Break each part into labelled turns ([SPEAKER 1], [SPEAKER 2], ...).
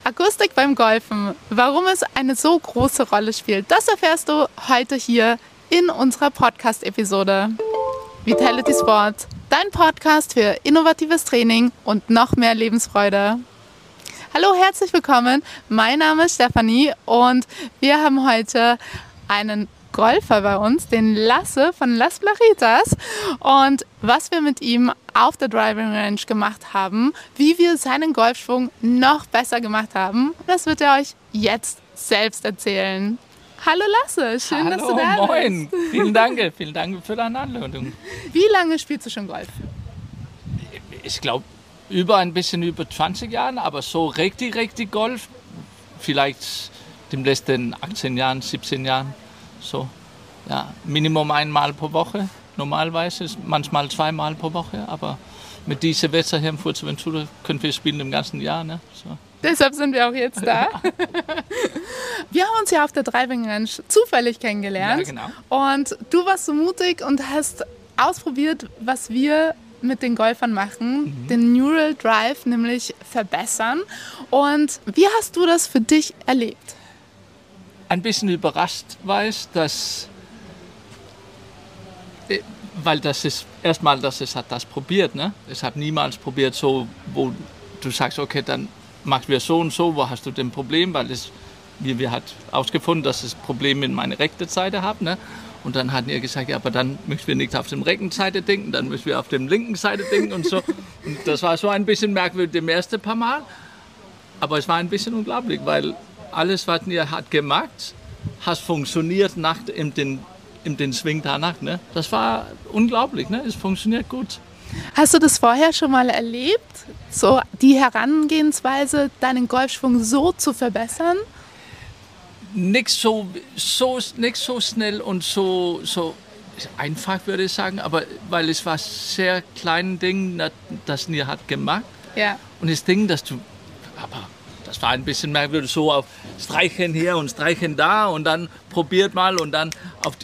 [SPEAKER 1] Akustik beim Golfen. Warum es eine so große Rolle spielt, das erfährst du heute hier in unserer Podcast-Episode. Vitality Sport, dein Podcast für innovatives Training und noch mehr Lebensfreude. Hallo, herzlich willkommen. Mein Name ist Stefanie und wir haben heute einen Golfer bei uns, den Lasse von Las Plajitas. Und was wir mit ihm auf der Driving Range gemacht haben, wie wir seinen Golfschwung noch besser gemacht haben, das wird er euch jetzt selbst erzählen. Hallo Lasse, schön, dass du da bist.
[SPEAKER 2] Moin, vielen Dank für deine Einladung.
[SPEAKER 1] Wie lange spielst du schon Golf?
[SPEAKER 2] Ich glaube, ein bisschen über 20 Jahren, aber so richtig Golf, vielleicht den letzten 18 Jahren, 17 Jahren. So, ja, Minimum einmal pro Woche, normalerweise, manchmal zweimal pro Woche, aber mit diesem Wetter hier in Fuerteventura können wir spielen im ganzen Jahr. Ne? So.
[SPEAKER 1] Deshalb sind wir auch jetzt da. Ja. Wir haben uns ja auf der Driving Range zufällig kennengelernt.
[SPEAKER 2] Ja, genau.
[SPEAKER 1] Und du warst so mutig und hast ausprobiert, was wir mit den Golfern machen, den Neural Drive nämlich verbessern. Und wie hast du das für dich erlebt?
[SPEAKER 2] Ein bisschen überrascht war ich, weil das ist erstmal, dass ich das probiert. Ne? Ich habe niemals probiert, so, wo du sagst, okay, dann machen wir so und so, wo hast du denn Problem? Weil wir hat ausgefunden, dass ich das Problem in meiner rechten Seite habe. Ne? Und dann hatten ihr gesagt, ja, aber dann müssen wir nicht auf der rechten Seite denken, dann müssen wir auf der linken Seite denken und so. Und das war so ein bisschen merkwürdig dem ersten paar Mal. Aber es war ein bisschen unglaublich, weil alles, was ihr hat gemacht, hat funktioniert in den Swing danach. Ne? Das war unglaublich, ne? Es funktioniert gut.
[SPEAKER 1] Hast du das vorher schon mal erlebt? So die Herangehensweise, deinen Golfschwung so zu verbessern?
[SPEAKER 2] Nicht so schnell und so einfach, würde ich sagen, aber weil es war sehr kleines Ding, das ihr hat gemacht.
[SPEAKER 1] Ja.
[SPEAKER 2] Und das Ding, das war ein bisschen merkwürdig, so auf Streichen hier und Streichen da und dann probiert mal und dann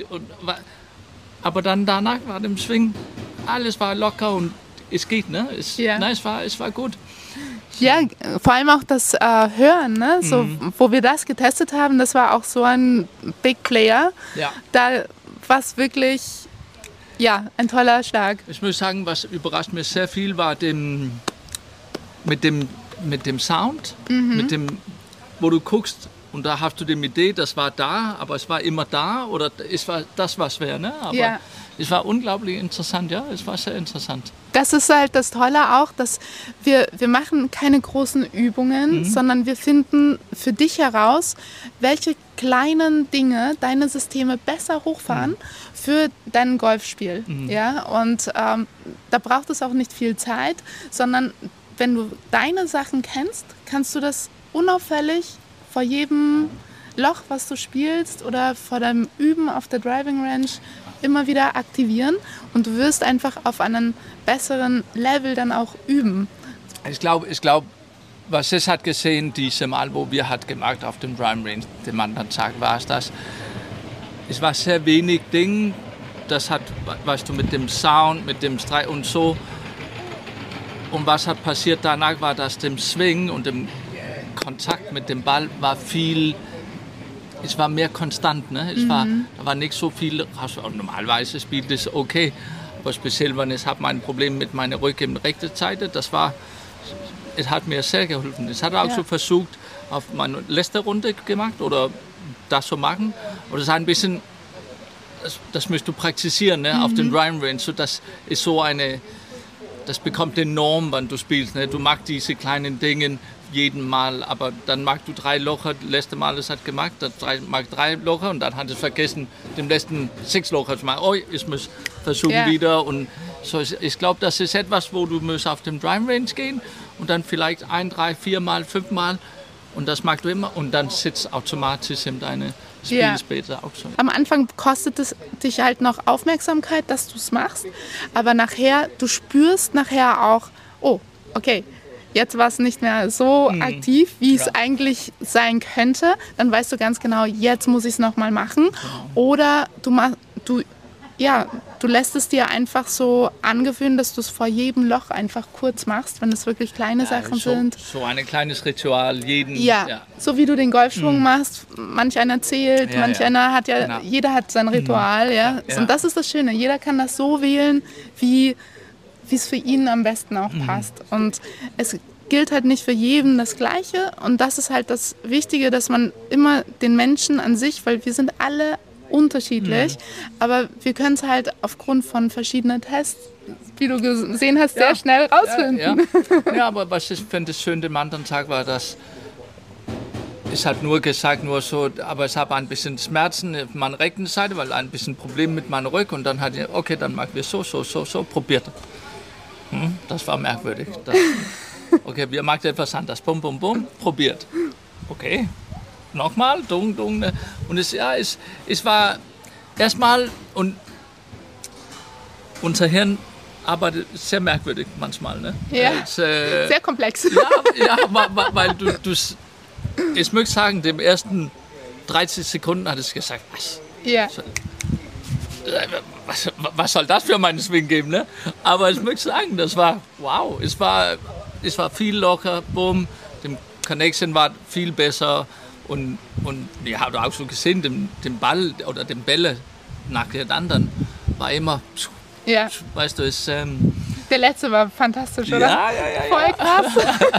[SPEAKER 2] aber dann danach war dem Swing, alles war locker und es geht, ne? Es war gut.
[SPEAKER 1] Ja, vor allem auch das Hören, ne? So, wo wir das getestet haben, das war auch so ein Big Player.
[SPEAKER 2] Ja.
[SPEAKER 1] Da war es wirklich, ja, ein toller Schlag.
[SPEAKER 2] Ich muss sagen, was überrascht mich sehr viel, war mit dem Sound, wo du guckst und da hast du die Idee, das war da, aber es war immer da oder es war das, was wäre. Ne? Aber
[SPEAKER 1] ja.
[SPEAKER 2] Es war unglaublich interessant, ja, es war sehr interessant.
[SPEAKER 1] Das ist halt das Tolle auch, dass wir machen keine großen Übungen, sondern wir finden für dich heraus, welche kleinen Dinge deine Systeme besser hochfahren für dein Golfspiel. Ja? Und da braucht es auch nicht viel Zeit, sondern wenn du deine Sachen kennst, kannst du das unauffällig vor jedem Loch, was du spielst oder vor deinem Üben auf der Driving Range immer wieder aktivieren und du wirst einfach auf einem besseren Level dann auch üben.
[SPEAKER 2] Ich glaube, was ich hat gesehen, dieses Mal, wo wir hat gemacht auf dem Driving Range, dem anderen Tag war es war sehr wenig Ding, das hat, weißt du, mit dem Sound, mit dem Streich und so. Und was hat passiert danach, war, dass dem Swing und dem Kontakt mit dem Ball es war mehr konstant. Ne? Da war nicht so viel, normalerweise spielt es okay, aber speziell, wenn ich habe mein Problem mit meiner Rücken in rechten Seite, es hat mir sehr geholfen. Ich hatte auch so versucht, auf meine letzte Runde gemacht oder das zu machen. Oder es ist ein bisschen, das musst du praktizieren, ne? Auf dem Driving Range, so das ist so das bekommt eine Norm, wenn du spielst. Ne? Du magst diese kleinen Dinge jeden Mal, aber dann magst du 3 Locher, das letzte Mal das hat gemacht, mag 3 Locher und dann hat es vergessen, den letzten 6 Locher zu machen. Oh, ich muss versuchen wieder. Und so, ich glaube, das ist etwas, wo du musst auf dem Driving Range gehen und dann vielleicht 1, 3, 4 Mal, 5 Mal und das magst du immer und dann sitzt automatisch in deine Spiele später auch so.
[SPEAKER 1] Am Anfang kostet es dich halt noch Aufmerksamkeit, dass du es machst, aber nachher, du spürst nachher auch, oh, okay, jetzt war es nicht mehr so aktiv, wie es eigentlich sein könnte, dann weißt du ganz genau, jetzt muss ich es nochmal machen. Oder du lässt es dir einfach so angewöhnen, dass du es vor jedem Loch einfach kurz machst, wenn es wirklich kleine Sachen sind.
[SPEAKER 2] So ein kleines Ritual jeden.
[SPEAKER 1] Ja, so wie du den Golfschwung machst. Manch einer zählt, manch einer hat genau. Jeder hat sein Ritual. Ja. Und das ist das Schöne. Jeder kann das so wählen, wie es für ihn am besten auch passt. Und es gilt halt nicht für jeden das Gleiche. Und das ist halt das Wichtige, dass man immer den Menschen an sich, weil wir sind alle unterschiedlich, aber wir können es halt aufgrund von verschiedenen Tests, wie du gesehen hast, sehr schnell rausfinden.
[SPEAKER 2] Ja, aber was ich finde schön dem anderen Tag war, dass ich habe nur gesagt, aber ich habe ein bisschen Schmerzen auf meiner rechten Seite, weil ein bisschen Problem mit meinem Rücken und dann hatte ich, okay, dann machen wir so, probiert. Das war merkwürdig. Okay, wir machen etwas anders, bum, bum, bum, probiert. Okay. Nochmal, dung. Und es war erstmal, und unser Hirn arbeitet sehr merkwürdig manchmal. Ne?
[SPEAKER 1] Ja, sehr komplex.
[SPEAKER 2] Ja, weil ich möchte sagen, den ersten 30 Sekunden hat es gesagt, was soll das für meinen Swing geben? Ne? Aber ich möchte sagen, das war wow, es war viel locker, boom, die Connection war viel besser. Und ich habe auch so gesehen, den Ball oder den Bälle nach den anderen war immer, weißt du,
[SPEAKER 1] der letzte war fantastisch, oder?
[SPEAKER 2] Ja.
[SPEAKER 1] Voll krass.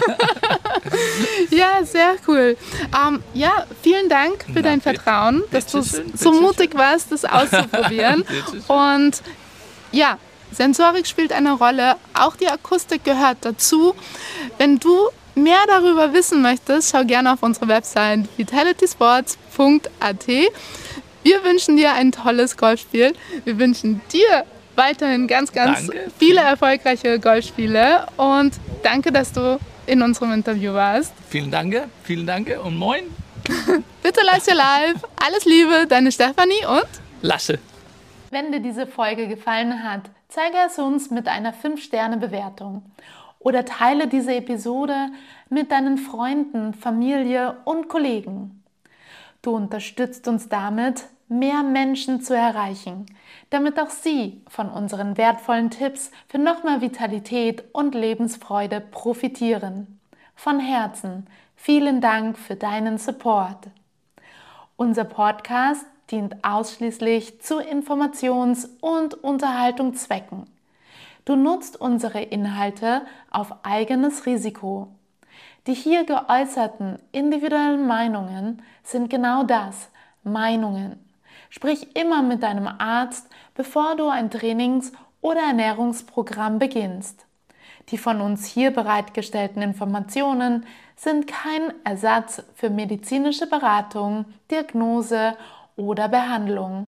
[SPEAKER 1] Ja, sehr cool. Vielen Dank für dein Vertrauen, dass du so mutig warst, das auszuprobieren. Und ja, Sensorik spielt eine Rolle, auch die Akustik gehört dazu. Wenn du mehr darüber wissen möchtest, schau gerne auf unsere Website vitalitysports.at. Wir wünschen dir ein tolles Golfspiel. Wir wünschen dir weiterhin ganz viele erfolgreiche Golfspiele und danke, dass du in unserem Interview warst.
[SPEAKER 2] Vielen Dank und moin.
[SPEAKER 1] Bitte leise live. Alles Liebe, deine Stefanie und
[SPEAKER 2] Lasse.
[SPEAKER 1] Wenn dir diese Folge gefallen hat, zeige es uns mit einer 5-Sterne-Bewertung. Oder teile diese Episode mit deinen Freunden, Familie und Kollegen. Du unterstützt uns damit, mehr Menschen zu erreichen, damit auch sie von unseren wertvollen Tipps für noch mehr Vitalität und Lebensfreude profitieren. Von Herzen vielen Dank für deinen Support. Unser Podcast dient ausschließlich zu Informations- und Unterhaltungszwecken. Du nutzt unsere Inhalte auf eigenes Risiko. Die hier geäußerten individuellen Meinungen sind genau das, Meinungen. Sprich immer mit deinem Arzt, bevor du ein Trainings- oder Ernährungsprogramm beginnst. Die von uns hier bereitgestellten Informationen sind kein Ersatz für medizinische Beratung, Diagnose oder Behandlung.